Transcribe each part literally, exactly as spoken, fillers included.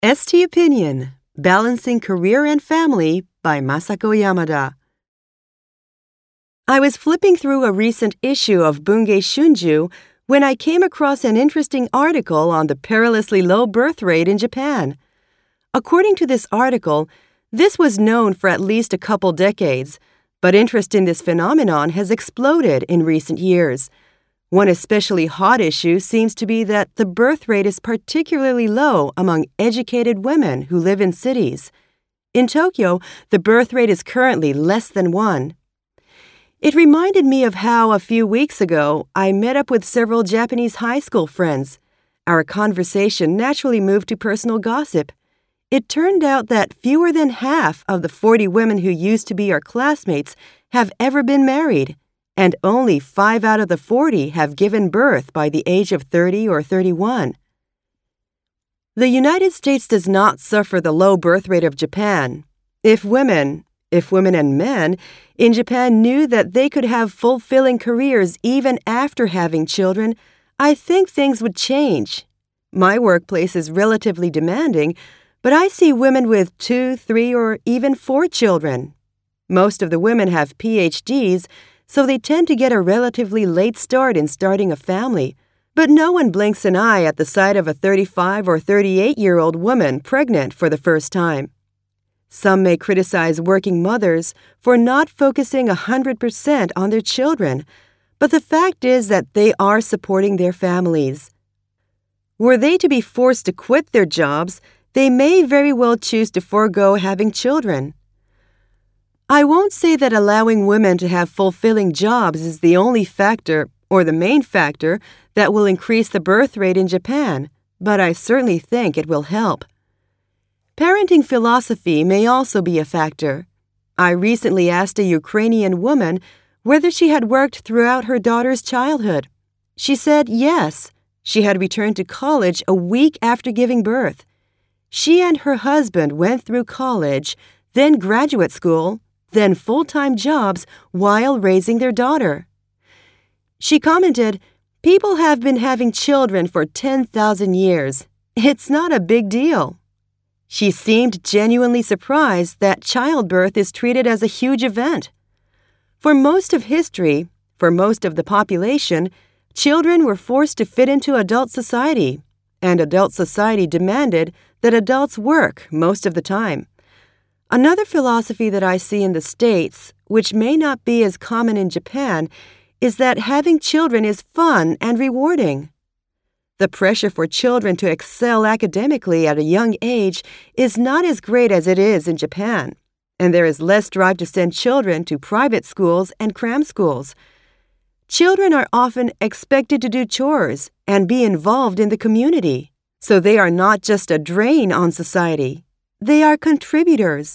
S T Opinion: Balancing Career and Family by Masako Yamada. I was flipping through a recent issue of Bunge Shunju when I came across an interesting article on the perilously low birth rate in Japan. According to this article, this was known for at least a couple decades, but interest in this phenomenon has exploded in recent years. One especially hot issue seems to be that the birth rate is particularly low among educated women who live in cities. In Tokyo, the birth rate is currently less than one. It reminded me of how, a few weeks ago, I met up with several Japanese high school friends. Our conversation naturally moved to personal gossip. It turned out that fewer than half of the forty women who used to be our classmates have ever been married, and only five out of the forty have given birth by the age of thirty or thirty-one. The United States does not suffer the low birth rate of Japan. If women, if women and men in Japan knew that they could have fulfilling careers even after having children, I think things would change. My workplace is relatively demanding, but I see women with two, three, or even four children. Most of the women have P H Ds, so they tend to get a relatively late start in starting a family. But no one blinks an eye at the sight of a thirty-five or thirty-eight-year-old woman pregnant for the first time. Some may criticize working mothers for not focusing one hundred percent on their children, but the fact is that they are supporting their families. Were they to be forced to quit their jobs, they may very well choose to forego having children. I won't say that allowing women to have fulfilling jobs is the only factor or the main factor that will increase the birth rate in Japan, but I certainly think it will help. Parenting philosophy may also be a factor. I recently asked a Ukrainian woman whether she had worked throughout her daughter's childhood. She said yes. She had returned to college a week after giving birth. She and her husband went through college, then graduate school, then full-time jobs while raising their daughter. She commented, "People have been having children for ten thousand years. It's not a big deal." She seemed genuinely surprised that childbirth is treated as a huge event. For most of history, for most of the population, children were forced to fit into adult society, and adult society demanded that adults work most of the time. Another philosophy that I see in the States, which may not be as common in Japan, is that having children is fun and rewarding. The pressure for children to excel academically at a young age is not as great as it is in Japan, and there is less drive to send children to private schools and cram schools. Children are often expected to do chores and be involved in the community, so they are not just a drain on society. They are contributors.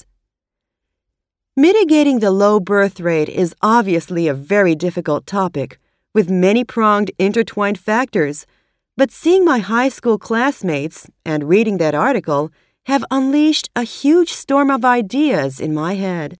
Mitigating the low birth rate is obviously a very difficult topic, with many-pronged intertwined factors, but seeing my high school classmates and reading that article have unleashed a huge storm of ideas in my head.